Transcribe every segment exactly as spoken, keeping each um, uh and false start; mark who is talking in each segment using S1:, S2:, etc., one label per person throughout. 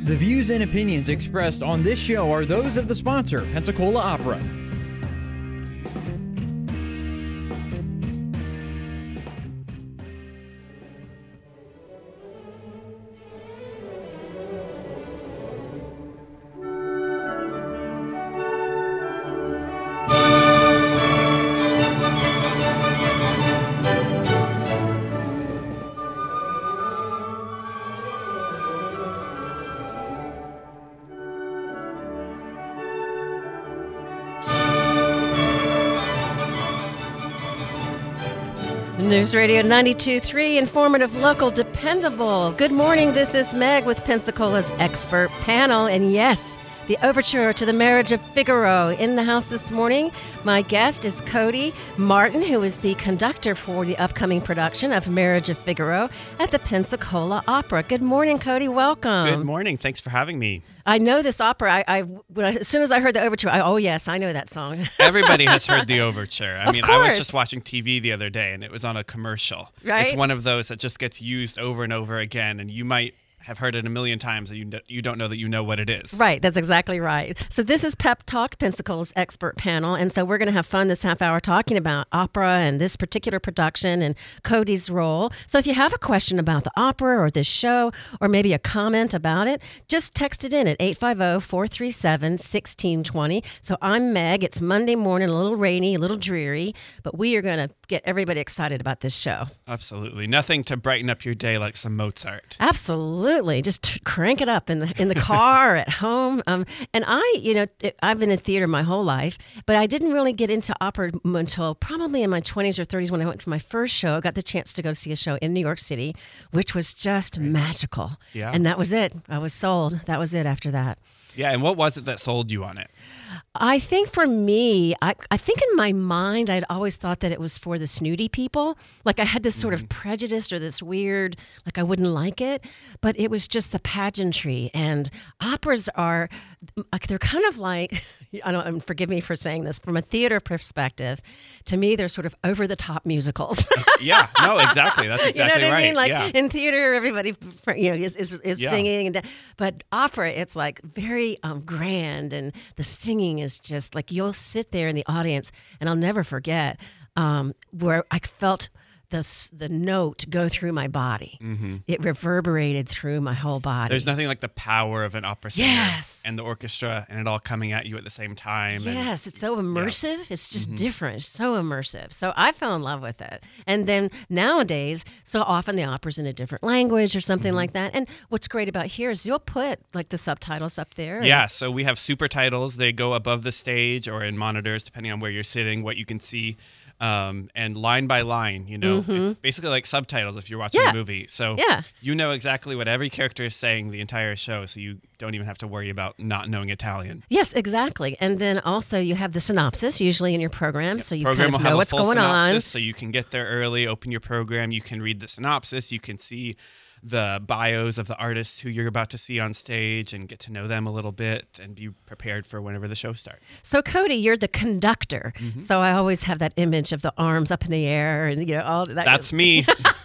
S1: The views and opinions expressed on this show are those of the sponsor, Pensacola Opera.
S2: News Radio ninety-two point three, informative, local, dependable. Good morning, this is Meg with Pensacola's expert panel. And yes, the overture to the Marriage of Figaro in the house this morning. My guest is Cody Martin, who is the conductor for the upcoming production of Marriage of Figaro at the Pensacola Opera. Good morning, Cody. Welcome.
S3: Good morning. Thanks for having me.
S2: I know this opera. I, I, when I as soon as I heard the overture, I, oh yes, I know that song.
S3: Everybody has heard the overture. I
S2: Of
S3: mean,
S2: course.
S3: I was just watching T V the other day, and it was on a commercial.
S2: Right?
S3: It's one of those that just gets used over and over again, and you might have heard it a million times, and you you don't know that you know what it is.
S2: Right, that's exactly right. So this is Pep Talk, Pensacola's expert panel, and so we're going to have fun this half hour talking about opera and this particular production and Cody's role. So if you have a question about the opera or this show, or maybe a comment about it, just text it in at eight five zero, four three seven, one six two zero. So I'm Meg. It's Monday morning, a little rainy, a little dreary, but we are going to get everybody excited about this show.
S3: Absolutely. Nothing to brighten up your day like some Mozart.
S2: Absolutely. Just t- crank it up in the in the car or at home. Um, and I, you know, it, I've been in theater my whole life, but I didn't really get into opera until probably in my twenties or thirties when I went to my first show. I got the chance to go see a show in New York City, which was just magical.
S3: Yeah.
S2: And that was it. I was sold. That was it after that.
S3: Yeah, and what was it that sold you on it?
S2: I think for me, I, I think in my mind, I'd always thought that it was for the snooty people. Like I had this sort of prejudice or this weird, like I wouldn't like it, but it was just the pageantry. And operas are, like they're kind of like, I don't, and forgive me for saying this, from a theater perspective, to me, they're sort of over-the-top musicals.
S3: Yeah, no, exactly. That's exactly
S2: you know what
S3: right.
S2: I mean? Like
S3: yeah.
S2: in theater, everybody, you know, is is, is
S3: Yeah.
S2: singing, and but opera, it's like very um, grand, and the singing is just like you'll sit there in the audience, and I'll never forget um, where I felt the s- the note go through my body.
S3: Mm-hmm.
S2: It reverberated through my whole body.
S3: There's nothing like the power of an opera singer
S2: Yes.
S3: and the orchestra and it all coming at you at the same time. and-
S2: Yes, it's so immersive. It's just
S3: Mm-hmm.
S2: different. It's so immersive. So I fell in love with it. And then nowadays, so often the opera's in a different language or something
S3: Mm-hmm.
S2: like that. And what's great about here is you'll put like the subtitles up there. and-
S3: Yeah, so we have super titles. They go above the stage or in monitors, depending on where you're sitting, what you can see. Um, and line by line, you know, it's basically like subtitles if you're watching
S2: Yeah.
S3: a movie. So
S2: Yeah.
S3: you know exactly what every character is saying the entire show, so you don't even have to worry about not knowing Italian.
S2: Yes, exactly. And then also you have the synopsis usually in your program, so you
S3: Program
S2: kind
S3: will
S2: of
S3: have
S2: know
S3: a
S2: what's
S3: full
S2: going on.
S3: synopsis, so you can get there early, open your program, you can read the synopsis, you can see the bios of the artists who you're about to see on stage and get to know them a little bit and be prepared for whenever the show starts.
S2: So Cody, you're the conductor.
S3: Mm-hmm.
S2: So I always have that image of the arms up in the air and you know all that.
S3: That's me.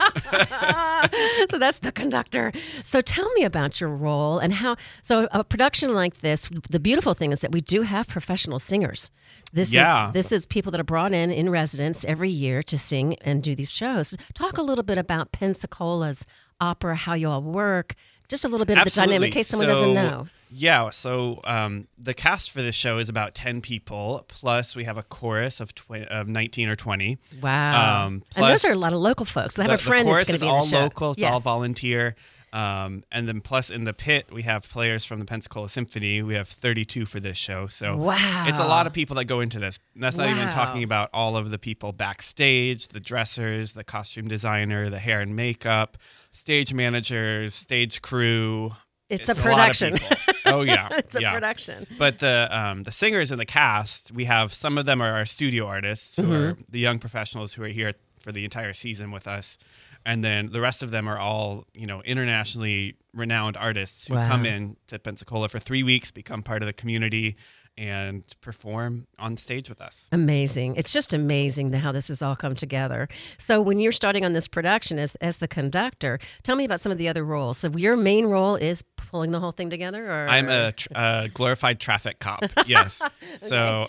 S2: So that's the conductor. So tell me about your role and how. So a production like this, the beautiful thing is that we do have professional singers. This
S3: Yeah.
S2: is this is people that are brought in in residence every year to sing and do these shows. Talk a little bit about Pensacola's opera, how you all work, just a little bit of the dynamic in case someone doesn't
S3: So,
S2: know.
S3: Yeah, so um, the cast for this show is about ten people, plus we have a chorus of tw- of nineteen or twenty.
S2: Wow.
S3: Um,
S2: and those
S3: plus
S2: are a lot of local folks. I have
S3: the,
S2: a friend
S3: the chorus
S2: that's going to
S3: is
S2: be in
S3: all
S2: the show.
S3: local, it's
S2: Yeah.
S3: all volunteer. Um, and then plus in the pit, we have players from the Pensacola Symphony. We have thirty-two for this show. So
S2: Wow.
S3: it's a lot of people that go into this. And that's not even
S2: Wow.
S3: talking about all of the people backstage, the dressers, the costume designer, the hair and makeup, stage managers, stage crew.
S2: It's,
S3: It's
S2: a
S3: a lot of
S2: production.
S3: people. Oh, yeah.
S2: It's a
S3: Yeah.
S2: production.
S3: But the um, the singers in the cast, we have some of them are our studio artists, who
S2: Mm-hmm.
S3: are the young professionals who are here for the entire season with us, and then the rest of them are all you know internationally renowned artists who
S2: Wow.
S3: come in to Pensacola for three weeks, become part of the community, and perform on stage with us.
S2: Amazing. It's just amazing how this has all come together. So when you're starting on this production as, as the conductor, tell me about some of the other roles. So your main role is pulling the whole thing together? Or
S3: I'm a, tr- a glorified traffic cop, yes. So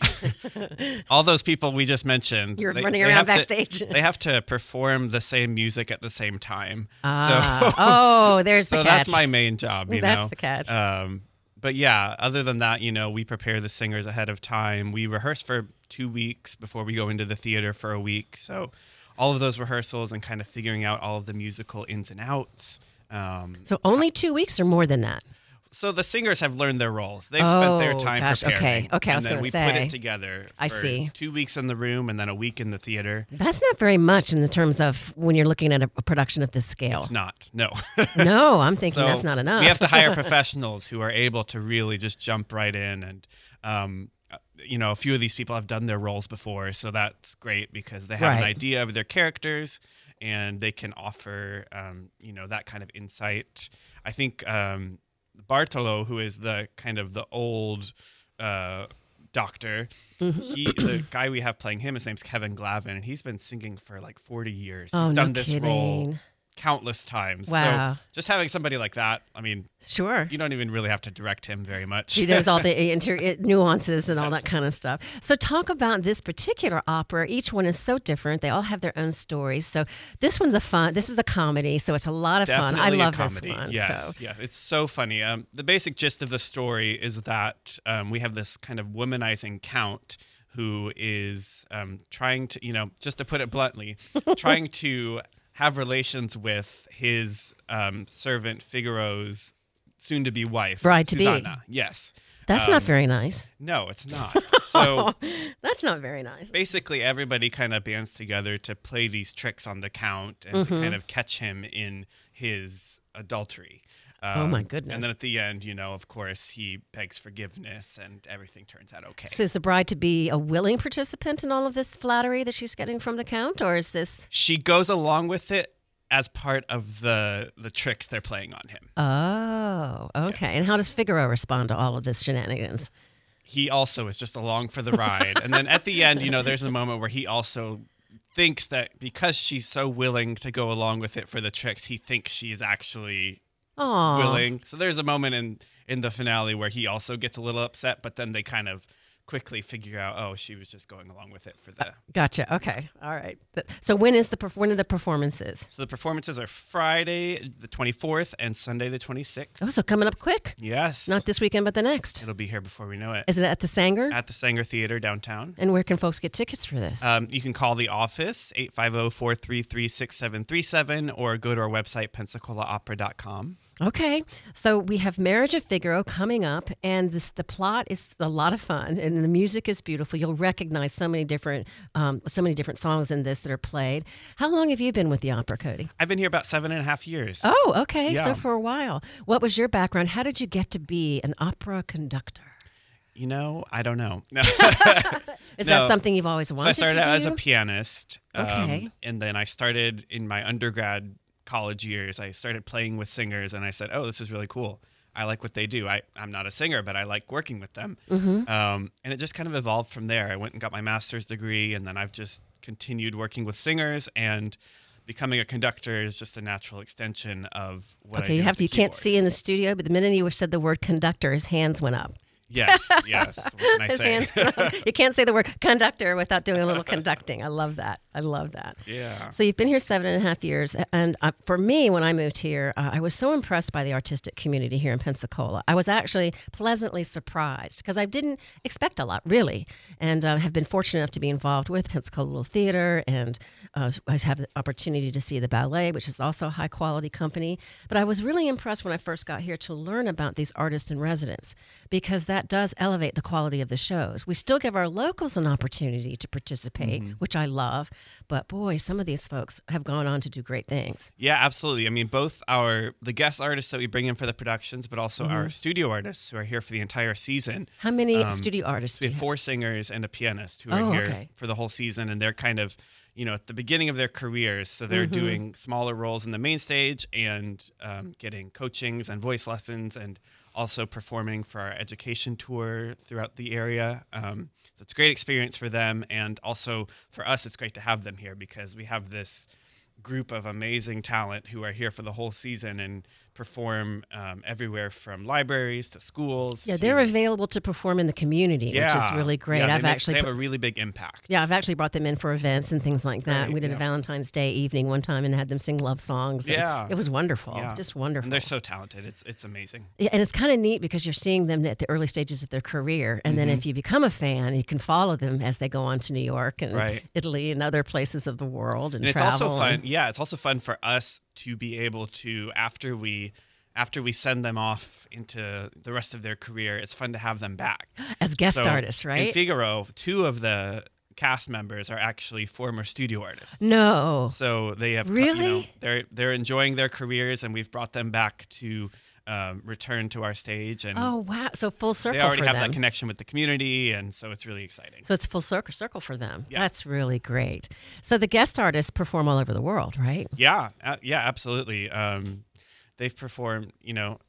S3: all those people we just mentioned.
S2: You're
S3: they,
S2: running
S3: they
S2: around
S3: have to-
S2: backstage.
S3: they have to perform the same music at the same time.
S2: Ah.
S3: So,
S2: oh, there's the
S3: so
S2: catch.
S3: that's my main job, you
S2: That's
S3: know.
S2: the catch.
S3: Um, but yeah, other than that, you know, we prepare the singers ahead of time. We rehearse for two weeks before we go into the theater for a week. So all of those rehearsals and kind of figuring out all of the musical ins and outs. Um,
S2: So only two weeks or more than that?
S3: so the singers have learned their roles. They've spent their
S2: Oh,
S3: time
S2: gosh, okay.
S3: preparing.
S2: Okay, I
S3: and
S2: was
S3: then
S2: gonna
S3: we put
S2: say.
S3: it together for
S2: I see.
S3: two weeks in the room and then a week in the theater.
S2: That's not very much in the terms of when you're looking at a, a production of this scale.
S3: It's not, no.
S2: No, I'm thinking
S3: So
S2: that's not enough.
S3: We have to hire professionals who are able to really just jump right in. And, um, you know, a few of these people have done their roles before. So that's great because they have an
S2: Right.
S3: idea of their characters and they can offer, um, you know, that kind of insight. I think um, Bartolo, who is the kind of the old uh, doctor,
S2: Mm-hmm.
S3: he the guy we have playing him, his name's Kevin Glavin, and he's been singing for like forty years.
S2: Oh,
S3: He's
S2: no
S3: done this role
S2: kidding.
S3: countless times.
S2: Wow.
S3: So just having somebody like that, I mean,
S2: Sure.
S3: you don't even really have to direct him very much.
S2: She does all the inter- nuances and all that kind of stuff. So talk about this particular opera. Each one is so different. They all have their own stories. So this one's a fun. This is a comedy, so it's a lot of fun. I
S3: Definitely a
S2: love
S3: comedy.
S2: this one.
S3: Yes,
S2: So.
S3: yeah, it's so funny. Um, the basic gist of the story is that um, we have this kind of womanizing count who is um, trying to, you know, just to put it bluntly, trying to have relations with his um, servant Figaro's soon-to-be wife,
S2: Bride-to-be.
S3: Susanna. Yes.
S2: That's
S3: Um,
S2: not very nice.
S3: No, it's not. So
S2: That's not very nice.
S3: basically, everybody kind of bands together to play these tricks on the count and
S2: Mm-hmm.
S3: to kind of catch him in his adultery. Um,
S2: Oh, my goodness.
S3: And then at the end, you know, of course, he begs forgiveness and everything turns out okay.
S2: So is the bride to be a willing participant in all of this flattery that she's getting from the count, or is this?
S3: She goes along with it as part of the the tricks they're playing on him.
S2: Oh, okay. And how does Figaro respond to all of this shenanigans?
S3: He also is just along for the ride. And then at the end, you know, there's a moment where he also thinks that because she's so willing to go along with it for the tricks, he thinks she's actually
S2: Oh,
S3: willing. So there's a moment in in the finale where he also gets a little upset, but then they kind of quickly figure out, oh, she was just going along with it for the.
S2: Gotcha. Okay. All right. Th- So when is the perf- when are the performances?
S3: So the performances are Friday the twenty-fourth and Sunday the twenty-sixth.
S2: Oh, so coming up quick.
S3: Yes,
S2: Not this weekend, but the next.
S3: it'll be here before we know it.
S2: Is it at the Sanger?
S3: At the Sanger Theater downtown.
S2: And where can folks get tickets for this?
S3: Um, you can call the office, eight five zero, four three three, six seven three seven, or go to our website, pensacola opera dot com.
S2: Okay, so we have Marriage of Figaro coming up, and this the plot is a lot of fun, and the music is beautiful. You'll recognize so many different, um, so many different songs in this that are played. How long have you been with the opera, Cody?
S3: I've been here about seven and a half years.
S2: Oh, okay, so
S3: Yeah.
S2: for a while. What was your background? How did you get to be an opera conductor?
S3: You know, I don't know. No.
S2: Is
S3: No.
S2: that something you've always
S3: So I
S2: wanted
S3: started
S2: to
S3: out
S2: do?
S3: as a pianist. um,
S2: Okay.
S3: And then I started in my undergrad college years. I started playing with singers and I said, oh, this is really cool. I like what they do. I, I'm not a singer, but I like working with them.
S2: Mm-hmm.
S3: Um, and it just kind of evolved from there. I went and got my master's degree, and then I've just continued working with singers, and becoming a conductor is just a natural extension of what I
S2: Okay,
S3: do
S2: you have
S3: with
S2: to. You
S3: the
S2: can't
S3: keyboard.
S2: see in the studio, but the minute you said the word conductor, his hands went up.
S3: Yes, yes. What can I
S2: His
S3: say?
S2: hands went up. You can't say the word conductor without doing a little conducting. I love that. I love that.
S3: Yeah.
S2: So you've been here seven and a half years, and uh, for me, when I moved here, uh, I was so impressed by the artistic community here in Pensacola. I was actually pleasantly surprised because I didn't expect a lot, really, and uh, have been fortunate enough to be involved with Pensacola Little Theater, and uh, I have the opportunity to see the ballet, which is also a high quality company. But I was really impressed when I first got here to learn about these artists in residence, because that does elevate the quality of the shows. We still give our locals an opportunity to participate, which I love. But boy, some of these folks have gone on to do great things.
S3: Yeah, absolutely. I mean, both our the guest artists that we bring in for the productions, but also
S2: Mm-hmm.
S3: our studio artists who are here for the entire season.
S2: How many
S3: Um,
S2: studio artists do
S3: We
S2: you
S3: have
S2: have?
S3: four singers and a pianist who
S2: Oh,
S3: are here
S2: okay.
S3: for the whole season, and they're kind of, you know, at the beginning of their careers. So they're
S2: Mhm.
S3: doing smaller roles in the main stage and um, getting coachings and voice lessons, and also performing for our education tour throughout the area. Um, so it's a great experience for them. And also for us, it's great to have them here because we have this group of amazing talent who are here for the whole season and perform um, everywhere from libraries to schools.
S2: Yeah,
S3: to,
S2: they're available to perform in the community,
S3: yeah,
S2: which is really great.
S3: Yeah, they
S2: I've
S3: make-
S2: actually
S3: they
S2: put-
S3: have a really big impact.
S2: Yeah, I've actually brought them in for events and things like that.
S3: Great,
S2: we did
S3: yeah.
S2: a Valentine's Day evening one time and had them sing love songs. and
S3: Yeah.
S2: It was wonderful.
S3: Yeah.
S2: Just wonderful.
S3: And they're so talented. It's it's amazing.
S2: Yeah, and it's kind of neat because you're seeing them at the early stages of their career. And then
S3: Mhm.
S2: if you become a fan, you can follow them as they go on to New York and
S3: Right.
S2: Italy and other places of the world and,
S3: And it's
S2: travel.
S3: also fun.
S2: and-
S3: Yeah, it's also fun for us to be able to after we after we send them off into the rest of their career, it's fun to have them back.
S2: as guest
S3: So,
S2: artists,
S3: In
S2: right?
S3: Figaro, two of the cast members are actually former studio artists.
S2: No.
S3: So they have, co- you know,
S2: Really?
S3: they're they're enjoying their careers, and we've brought them back to um, return to our stage, and
S2: Oh, wow. So full circle
S3: they already
S2: for
S3: have
S2: them.
S3: that connection with the community, and so it's really exciting.
S2: So it's full circle, circle for them.
S3: Yeah.
S2: That's really great. So the guest artists perform all over the world, right?
S3: Yeah, uh, yeah, absolutely. Um, they've performed, you know,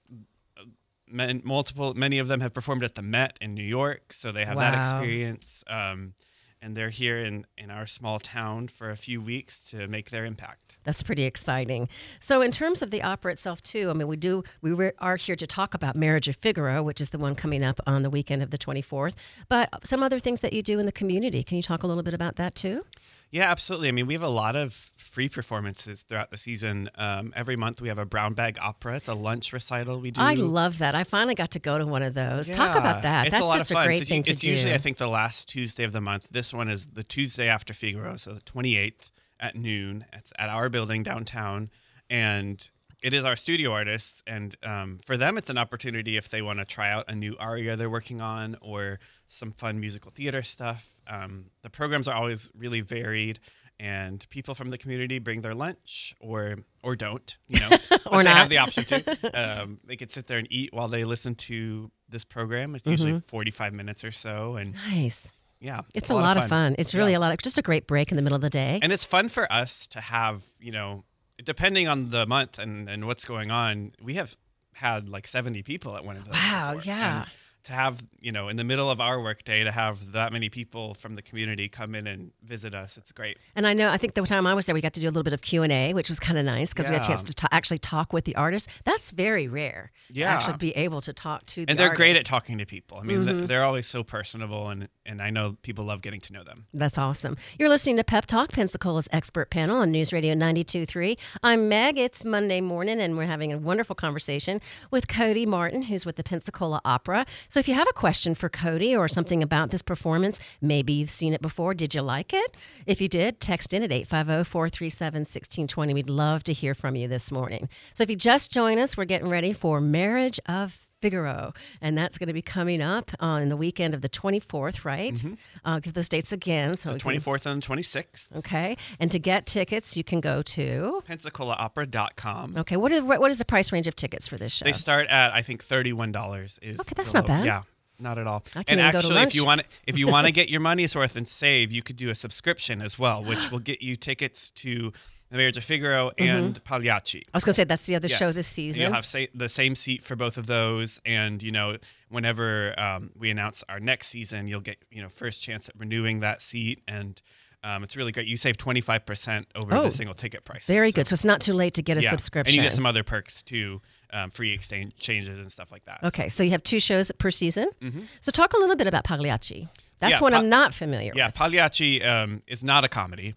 S3: men, multiple. Many of them have performed at the Met in New York, so they have that
S2: Wow.
S3: experience. Um, and they're here in, in our small town for a few weeks to make their impact.
S2: That's pretty exciting. So, in terms of the opera itself, too, I mean, we do we re- are here to talk about Marriage of Figaro, which is the one coming up on the weekend of the twenty-fourth. But some other things that you do in the community. Can you talk a little bit about that too?
S3: Yeah, absolutely. I mean, we have a lot of free performances throughout the season. Um, every month we have a brown bag opera. It's a lunch recital we do.
S2: I love that. I finally got to go to one of those. Talk
S3: Yeah,
S2: about that.
S3: It's
S2: That's
S3: a lot
S2: just
S3: of fun.
S2: a great
S3: So
S2: thing
S3: you-
S2: to
S3: it's
S2: do.
S3: usually, I think, the last Tuesday of the month. This one is the Tuesday after Figaro, so the twenty-eighth at noon. It's at our building downtown, and it is our studio artists. And um, for them, it's an opportunity if they want to try out a new aria they're working on or some fun musical theater stuff. Um, the programs are always really varied. And people from the community bring their lunch, or or don't, you know, but
S2: Or
S3: they
S2: not.
S3: have the option to. Um, they could sit there and eat while they listen to this program. It's usually forty-five minutes or so, and
S2: Nice.
S3: yeah,
S2: It's a lot of fun. It's really
S3: Yeah.
S2: a lot of just a great break in the middle of the day.
S3: And it's fun for us to have, you know, depending on the month and and what's going on. We have had like seventy people at one of those.
S2: Wow,
S3: before.
S2: yeah.
S3: And to have, you know, in the middle of our workday, to have that many people from the community come in and visit us, it's great.
S2: And I know, I think the time I was there, we got to do a little bit of Q and A, which was kind of nice because we had a
S3: Yeah.
S2: chance to ta- actually talk with the artists. That's very rare. to
S3: Yeah.
S2: actually be able to talk to the
S3: And they're great at
S2: artists.
S3: talking to people. I mean, th-
S2: Mhm.
S3: they're always so personable, and and I know people love getting to know them.
S2: That's awesome. You're listening to Pep Talk, Pensacola's expert panel on News Radio ninety-two point three. I'm Meg. It's Monday morning, and we're having a wonderful conversation with Cody Martin, who's with the Pensacola Opera. So if you have a question for Cody or something about this performance, maybe you've seen it before. Did you like it? If you did, text in at eight five zero, four three seven, one six two zero. We'd love to hear from you this morning. So if you just joined us, we're getting ready for Marriage of Figaro, and that's going to be coming up on the weekend of the twenty-fourth, right? Uh, give those dates again. So
S3: The
S2: we can-
S3: twenty-fourth and the twenty-sixth.
S2: Okay, and to get tickets, you can go to.
S3: Pensacola Opera dot com.
S2: Okay, what is what is the price range of tickets for this show?
S3: They start at I think thirty-one dollars. Is
S2: Okay, that's
S3: the
S2: not
S3: low-
S2: bad.
S3: Yeah, not at all.
S2: I can't
S3: And
S2: even go to
S3: actually, if you
S2: lunch.
S3: want if you want to get your money's worth and save, you could do a subscription as well, which will get you tickets to The Marriage of Figaro and Pagliacci.
S2: I was going to say that's the other
S3: Yes.
S2: show this
S3: And
S2: season.
S3: You'll have sa- the same seat for both of those, and you know, whenever um, we announce our next season, you'll get you know first chance at renewing that seat, and um, it's really great. You save twenty-five percent over
S2: Oh,
S3: the single ticket price.
S2: Very good. So it's not too late to get a
S3: yeah.
S2: subscription.
S3: and you get some other perks too, um, free exchange changes and stuff like that.
S2: Okay, so you have two shows per season. So talk a little bit about Pagliacci. That's
S3: Yeah,
S2: one
S3: Pa-
S2: I'm not familiar
S3: Yeah,
S2: with.
S3: Pagliacci um, is not a comedy.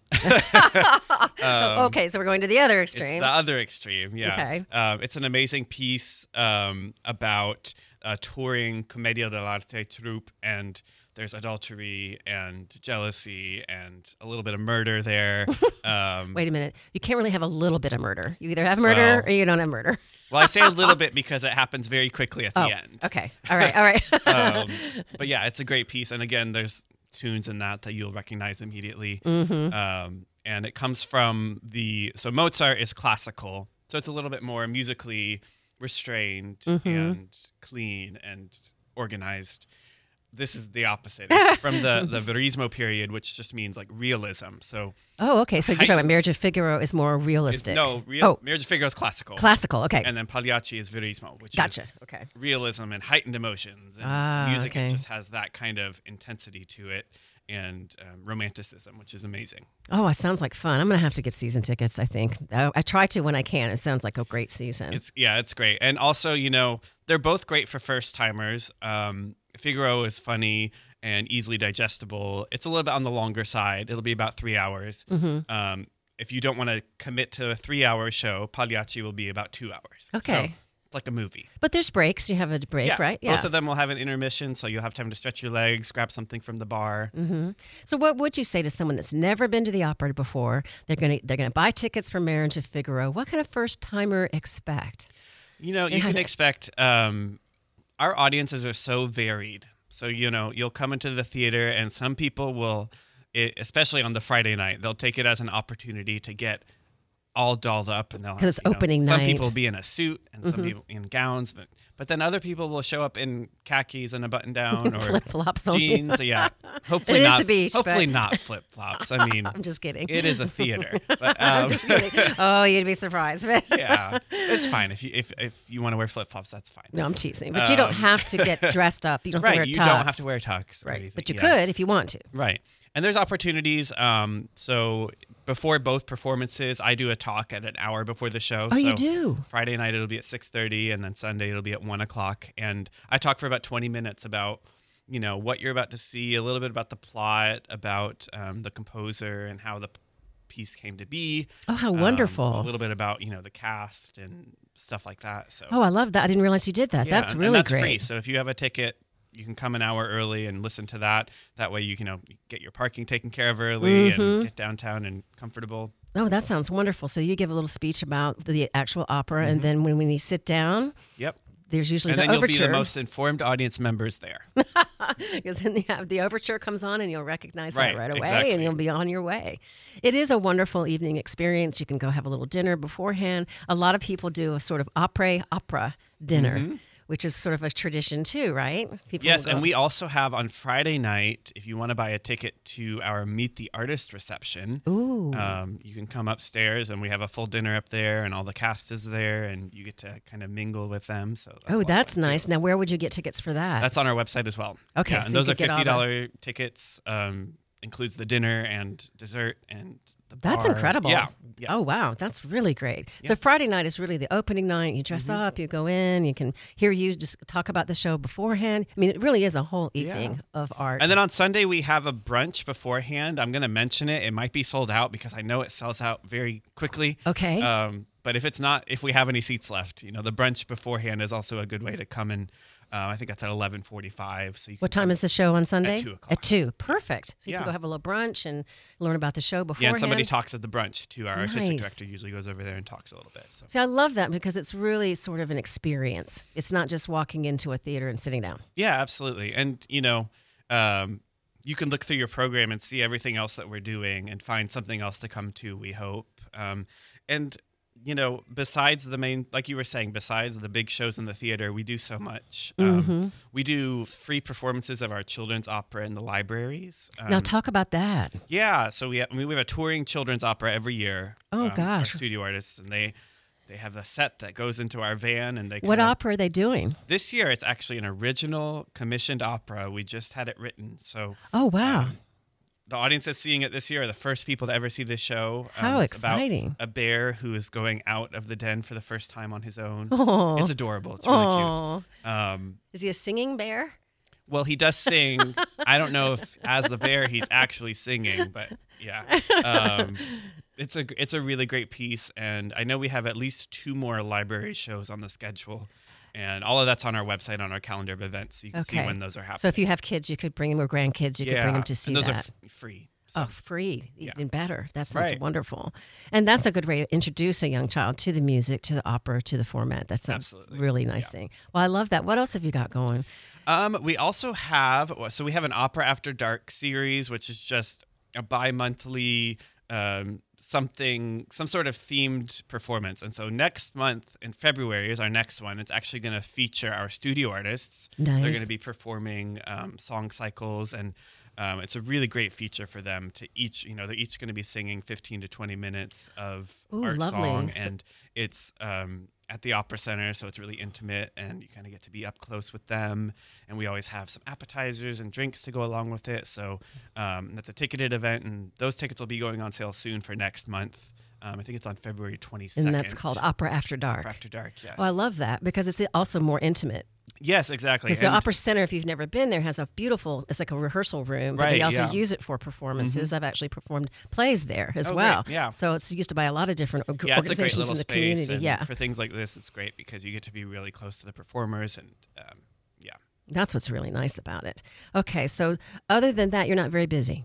S2: Oh, okay, so we're going to the other extreme.
S3: It's the other extreme, yeah.
S2: Okay.
S3: Um, it's an amazing piece um, about a touring commedia dell'arte troupe, and there's adultery and jealousy and a little bit of murder there. Um,
S2: Wait a minute. You can't really have a little bit of murder. You either have murder
S3: Well-
S2: or you don't have murder.
S3: well, I say a little bit because it happens very quickly at the
S2: Oh,
S3: end.
S2: okay. All right. All right.
S3: Um, but yeah, it's a great piece, and again, there's tunes in that that you'll recognize immediately.
S2: Mm-hmm.
S3: Um, and it comes from the so Mozart is classical, so it's a little bit more musically restrained
S2: Mhm.
S3: and clean and organized. this is the opposite. It's from the, the Verismo period, which just means like realism. So
S2: Oh, okay. So you're talking about Marriage of Figaro is more
S3: it's,
S2: realistic.
S3: no, real,
S2: Oh.
S3: Marriage of Figaro is classical.
S2: Classical, okay.
S3: And then Pagliacci is Verismo, which
S2: Gotcha.
S3: is
S2: Okay.
S3: realism and heightened emotions. And
S2: Ah,
S3: music
S2: okay.
S3: it just has that kind of intensity to it and um, romanticism, which is amazing.
S2: Oh, it sounds like fun. I'm going to have to get season tickets, I think. I, I try to when I can. It sounds like a great season.
S3: It's yeah, it's great. And also, you know, they're both great for first timers. Um, Figaro is funny and easily digestible. It's a little bit on the longer side. It'll be about three hours.
S2: Mm-hmm.
S3: Um, if you don't want to commit to a three-hour show, Pagliacci will be about two hours.
S2: Okay.
S3: So it's like a movie.
S2: But there's breaks. You have a break,
S3: yeah.
S2: right?
S3: Both of them will have an intermission, so you'll have time to stretch your legs, grab something from the bar.
S2: Mm-hmm. So, what would you say to someone that's never been to the opera before? They're gonna they're gonna buy tickets for Marriage of Figaro. What can a first timer expect?
S3: You know, you can expect um, our audiences are so varied. So, you know, you'll come into the theater and some people will, it, especially on the Friday night, they'll take it as an opportunity to get all dolled up. And they'll
S2: 'Cause it's
S3: you know,
S2: opening
S3: some
S2: night.
S3: people will be in a suit and some
S2: Mhm.
S3: people in gowns. But, but then other people will show up in khakis and a button down or
S2: Flip-flops on.
S3: jeans. Yeah. Hopefully
S2: It is
S3: not,
S2: the beach,
S3: hopefully
S2: but-
S3: not flip-flops. I mean,
S2: I'm just kidding.
S3: it is a theater. But,
S2: I'm
S3: um,
S2: just kidding. Oh, you'd be surprised.
S3: yeah, it's fine. If you, if, if you want to wear flip-flops, that's fine.
S2: No, I'm teasing. But you don't
S3: Um,
S2: have to get dressed up. You don't have
S3: Right,
S2: to wear
S3: you
S2: tux.
S3: don't have to wear tux. Or
S2: Right.
S3: anything.
S2: But you
S3: yeah.
S2: could if you want to.
S3: Right. And there's opportunities. Um, so before both performances, I do a talk at an hour before the show.
S2: Oh,
S3: so
S2: you do?
S3: Friday night it'll be at six thirty, and then Sunday it'll be at one o'clock. And I talk for about twenty minutes about, you know, what you're about to see, a little bit about the plot, about um, the composer and how the p- piece came to be.
S2: Oh, how
S3: Um,
S2: wonderful.
S3: a little bit about, you know, the cast and stuff like that. So
S2: Oh, I love that. I didn't realize you did that.
S3: yeah,
S2: that's
S3: and-
S2: really
S3: and that's
S2: great.
S3: free. So if you have a ticket, you can come an hour early and listen to that. That way you can, you know, get your parking taken care of early
S2: Mhm.
S3: and get downtown and comfortable.
S2: Oh, that sounds wonderful. So you give a little speech about the actual opera,
S3: Mm-hmm.
S2: and then when, when you sit down,
S3: Yep.
S2: there's usually
S3: And
S2: the
S3: then you'll
S2: overture.
S3: be the most informed audience members there.
S2: Because then you have the overture comes on and you'll recognize
S3: Right,
S2: that right away
S3: exactly.
S2: and you'll be on your way. It is a wonderful evening experience. You can go have a little dinner beforehand. A lot of people do a sort of après opera dinner, which is sort of a tradition too, right? People
S3: Yes,
S2: will
S3: and
S2: go-
S3: we also have on Friday night, if you want to buy a ticket to our Meet the Artist reception,
S2: Ooh.
S3: um, you can come upstairs and we have a full dinner up there and all the cast is there and you get to kind of mingle with them. So that's a
S2: oh,
S3: lot of
S2: that's
S3: fun, too.
S2: nice. Now, where would you get tickets for that?
S3: That's on our website as well.
S2: Okay,
S3: Yeah,
S2: so
S3: and
S2: you
S3: those are
S2: could get all
S3: fifty
S2: the-
S3: dollars tickets. Um, includes the dinner and dessert and the
S2: That's
S3: bar.
S2: incredible.
S3: Yeah. yeah.
S2: Oh, wow. That's really great. So
S3: Yeah. Mm-hmm.
S2: Friday night is really the opening night. You dress up, you go in, you can hear you just talk about the show beforehand. I mean, it really is a whole evening of art.
S3: And then on Sunday, we have a brunch beforehand. I'm going to mention it. It might be sold out because I know it sells out very quickly.
S2: Okay.
S3: Um, but if it's not, if we have any seats left, you know, the brunch beforehand is also a good way to come in. Uh, I think that's at eleven forty-five. So you can
S2: What time
S3: come-
S2: is the show on Sunday?
S3: two o'clock.
S2: At two. Perfect. So you
S3: Yeah.
S2: can go have a little brunch and learn about the show
S3: Yeah,
S2: beforehand.
S3: and somebody talks at the brunch too. Our artistic
S2: Nice.
S3: director usually goes over there and talks a little bit. So
S2: See, I love that because it's really sort of an experience. It's not just walking into a theater and sitting down.
S3: yeah, absolutely. And you know, um, you can look through your program and see everything else that we're doing and find something else to come to. We hope. Um, and you know, besides the main, like you were saying, besides the big shows in the theater, we do so much. Um,
S2: Mm-hmm.
S3: We do free performances of our children's opera in the libraries. Um,
S2: now, talk about that.
S3: yeah, so we have, I mean, we have a touring children's opera every year.
S2: Oh,
S3: um, Our
S2: gosh.
S3: studio artists, and they they have a set that goes into our van, and they
S2: What
S3: kinda-
S2: opera are they doing?
S3: This year, it's actually an original commissioned opera. We just had it written, so
S2: Oh, wow.
S3: um, the audience that's seeing it this year are the first people to ever see this show.
S2: How
S3: it's about
S2: exciting.
S3: a bear who is going out of the den for the first time on his own.
S2: Oh.
S3: It's adorable. It's really
S2: Aw.
S3: cute. Um,
S2: Is he a singing bear?
S3: well, he does sing. I don't know if as the bear he's actually singing, but yeah. Um, it's a it's a really great piece, and I know we have at least two more library shows on the schedule. And all of that's on our website, on our calendar of events, so you can
S2: Okay.
S3: see when those are happening.
S2: So if you have kids, you could bring them, or grandkids, you could bring them to see
S3: and those
S2: that.
S3: are f- free. So.
S2: Oh, free,
S3: Yeah.
S2: even better. That sounds
S3: Right.
S2: wonderful. And that's a good way to introduce a young child to the music, to the opera, to the format. That's a
S3: Absolutely.
S2: really nice
S3: Yeah.
S2: thing. Well, I love that. What else have you got going?
S3: Um, we also have so we have an Opera After Dark series, which is just a bi-monthly um, something, some sort of themed performance. And so next month in February is our next one. It's actually going to feature our studio artists.
S2: Nice.
S3: They're going to be performing um, song cycles, and um, it's a really great feature for them to each, you know, they're each going to be singing fifteen to twenty minutes of
S2: Ooh,
S3: art
S2: lovely.
S3: song.
S2: So-
S3: And it's um, at the Opera Center, so it's really intimate, and you kind of get to be up close with them. And we always have some appetizers and drinks to go along with it. So um, that's a ticketed event, and those tickets will be going on sale soon for next month. Um, I think it's on February twenty-second.
S2: And that's called Opera After Dark.
S3: Opera After Dark, yes.
S2: Oh, I love that because it's also more intimate.
S3: Yes, exactly.
S2: Because the
S3: And-
S2: Opera Center, if you've never been there, has a beautiful, it's like a rehearsal room, but they
S3: Right,
S2: also
S3: yeah.
S2: use it for performances. I've actually performed plays there as
S3: Oh,
S2: well.
S3: great, yeah.
S2: So it's used by a lot of different org-
S3: yeah, it's a great
S2: organizations
S3: little
S2: in the
S3: space.
S2: community.
S3: And
S2: Yeah.
S3: for things like this, it's great because you get to be really close to the performers, and um, yeah.
S2: That's what's really nice about it. Okay, so other than that, you're not very busy.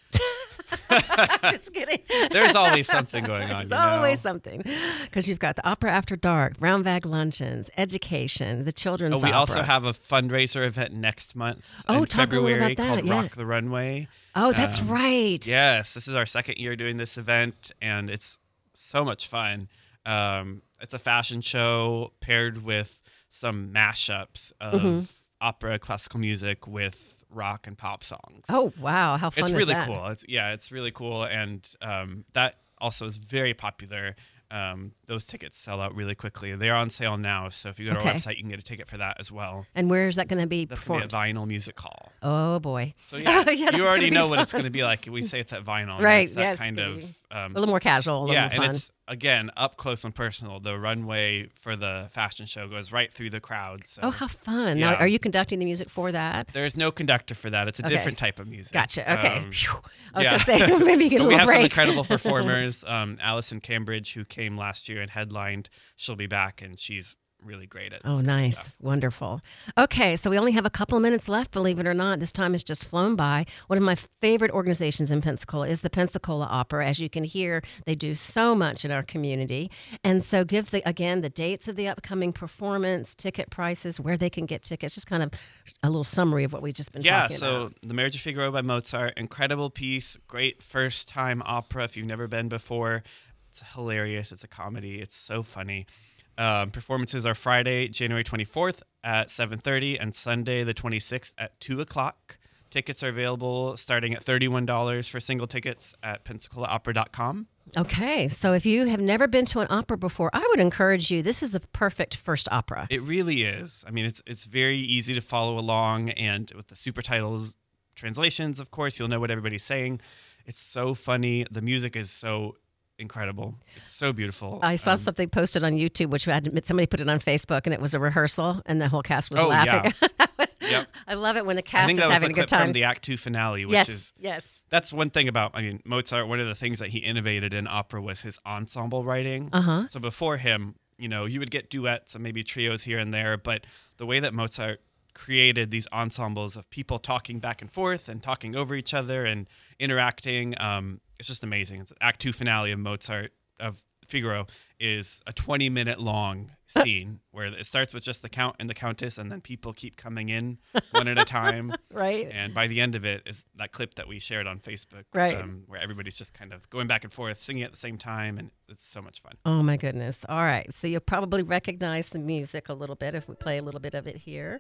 S2: Just kidding.
S3: There's always something going on.
S2: There's
S3: you know?
S2: always something. Because you've got the Opera After Dark, brown bag luncheons, education, the children's
S3: Oh, we
S2: opera.
S3: also have a fundraiser event next month
S2: Oh,
S3: in
S2: talk a little
S3: February
S2: about that,
S3: called
S2: yeah.
S3: Rock the Runway.
S2: Oh, that's
S3: um,
S2: right.
S3: Yes, this is our second year doing this event, and it's so much fun. Um, it's a fashion show paired with some mashups of
S2: Mm-hmm.
S3: opera, classical music with rock and pop songs.
S2: Oh, wow. How fun
S3: it's
S2: is
S3: really
S2: that?
S3: cool. It's yeah, it's really cool, and um, that also is very popular. Um, those tickets sell out really quickly. They're on sale now, so if you go to
S2: Okay.
S3: our website, you can get a ticket for that as well.
S2: And where is that going to be
S3: That's going to
S2: performed?
S3: be at Vinyl Music Hall.
S2: Oh, boy.
S3: So yeah,
S2: Yeah, that's
S3: you already
S2: gonna be
S3: know what it's
S2: fun.
S3: going to be like. We say it's at Vinyl. and
S2: Right,
S3: It's that
S2: yeah, it's
S3: kind
S2: gonna
S3: of
S2: be
S3: um,
S2: A little more casual, a little
S3: yeah,
S2: more fun.
S3: and it's again up close and personal. The runway for the fashion show goes right through the crowd. So
S2: Oh, how fun.
S3: yeah.
S2: Now, are you conducting the music for that?
S3: there's no conductor for that. It's a
S2: Okay.
S3: different type of music.
S2: Gotcha. Okay.
S3: Um,
S2: Phew. I was
S3: yeah.
S2: going to say, maybe you get a
S3: But we
S2: little
S3: have
S2: break.
S3: some incredible performers. Um, Allison Cambridge, who came last year and headlined, she'll be back, and she's really great at this
S2: Oh,
S3: kind of
S2: nice.
S3: stuff.
S2: Wonderful. Okay, so we only have a couple of minutes left, believe it or not. This time has just flown by. One of my favorite organizations in Pensacola is the Pensacola Opera. As you can hear, they do so much in our community. And so give, the again, the dates of the upcoming performance, ticket prices, where they can get tickets, just kind of a little summary of what we've just been
S3: Yeah,
S2: talking
S3: so
S2: about.
S3: The Marriage of Figaro by Mozart, incredible piece, great first time opera if you've never been before. It's hilarious. It's a comedy. It's so funny. Um, performances are Friday, January twenty-fourth at seven thirty, and Sunday, the twenty-sixth at two o'clock. Tickets are available starting at thirty-one dollars for single tickets at pensacola opera dot com.
S2: Okay, so if you have never been to an opera before, I would encourage you. This is a perfect first opera.
S3: It really is. I mean, it's it's very easy to follow along, and with the super titles translations, of course, you'll know what everybody's saying. It's so funny. The music is so incredible. It's so beautiful.
S2: I saw
S3: Um,
S2: something posted on YouTube, which I had to admit, somebody put it on Facebook, and it was a rehearsal, and the whole cast was
S3: Oh,
S2: laughing. that was,
S3: Yep.
S2: I love it when the
S3: I
S2: cast
S3: think
S2: is
S3: that was
S2: having
S3: a
S2: a good
S3: clip
S2: time.
S3: from the Act Two finale, which
S2: yes,
S3: is
S2: yes.
S3: that's one thing about. I mean, Mozart. One of the things that he innovated in opera was his ensemble writing.
S2: Uh huh.
S3: So before him, you know, you would get duets and maybe trios here and there, but the way that Mozart created these ensembles of people talking back and forth and talking over each other and interacting, um, it's just amazing. It's Act Two finale of Mozart of Figaro is a twenty minute long scene where it starts with just the count and the countess, and then people keep coming in one at a time.
S2: Right.
S3: And by the end of it is that clip that we shared on Facebook,
S2: Right.
S3: um, where everybody's just kind of going back and forth, singing at the same time, and it's so much fun.
S2: Oh my goodness. All right. So you'll probably recognize the music a little bit if we play a little bit of it here.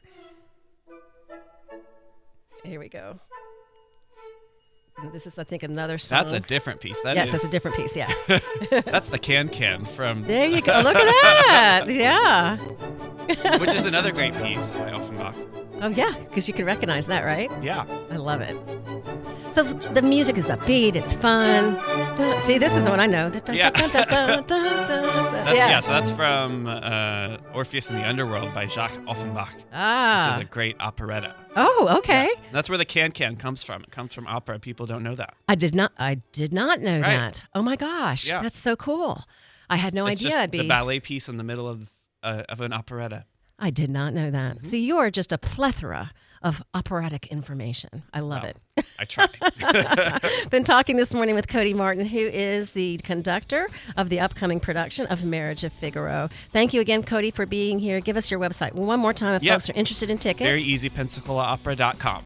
S2: Here we go. And this is, I think, another song.
S3: That's a different piece. That
S2: yes,
S3: is-
S2: that's a different piece. Yeah.
S3: That's the Can Can from,
S2: There you go. Look at that. Yeah.
S3: which is another great piece by Offenbach.
S2: Oh yeah, because you can recognize that, right?
S3: Yeah,
S2: I love it. So the music is upbeat. It's fun. Dun- See, this is the one I know. Dun- dun-
S3: Yeah.
S2: dun- dun- dun- dun- dun- dun.
S3: that's,
S2: Yeah.
S3: yeah. So that's from uh, Orpheus in the Underworld by Jacques Offenbach, which
S2: Ah.
S3: is a great operetta.
S2: Oh, okay.
S3: Yeah. That's where the Can Can comes from. It comes from opera. People don't know that.
S2: I did not. I did not know
S3: Right.
S2: that. Oh my gosh,
S3: Yeah.
S2: that's so cool. I had no
S3: it's
S2: idea.
S3: just
S2: I'd be.
S3: the ballet piece in the middle of uh, of an operetta.
S2: I did not know that.
S3: Mm-hmm.
S2: So you are just a plethora of operatic information. I love
S3: Wow.
S2: it.
S3: I try.
S2: Been talking this morning with Cody Martin, who is the conductor of the upcoming production of Marriage of Figaro. Thank you again, Cody, for being here. Give us your website one more time if
S3: Yeah.
S2: folks are interested in tickets.
S3: Very easy, pensacola opera dot com.